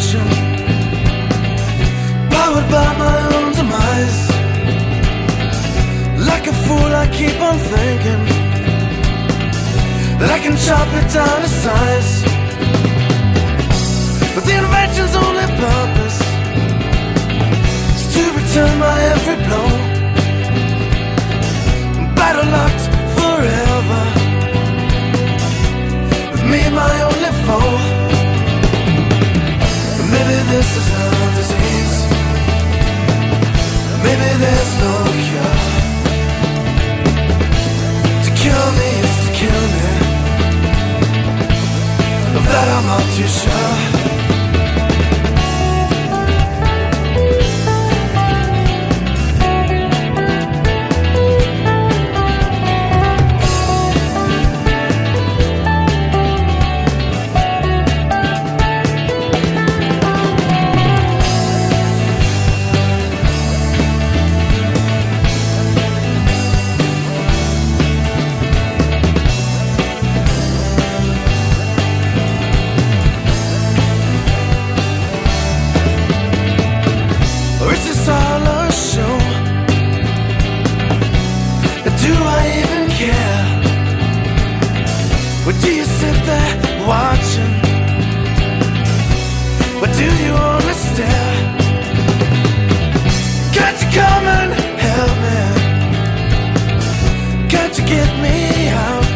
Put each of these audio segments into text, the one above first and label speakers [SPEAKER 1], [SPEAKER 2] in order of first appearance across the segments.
[SPEAKER 1] watching, powered by my own demise. Like a fool I keep on thinking that I can chop it down to size, but the invention's only purpose is to return my every blow. Battle locked forever, with me my only foe. But maybe this is a disease, maybe there's no cure. To kill me is to kill me, of that I'm not too sure. Or do you sit there watching? Or do you only stare? Can't you come and help me? Can't you get me out?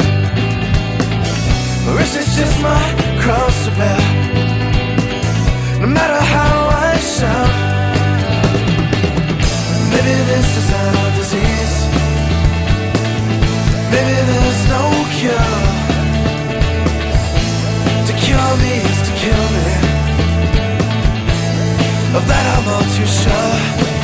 [SPEAKER 1] Or is this just my cross to bear? No matter how I shout, maybe this is a disease, maybe there's no cure. Kill me is to kill me, of that I'm all too sure.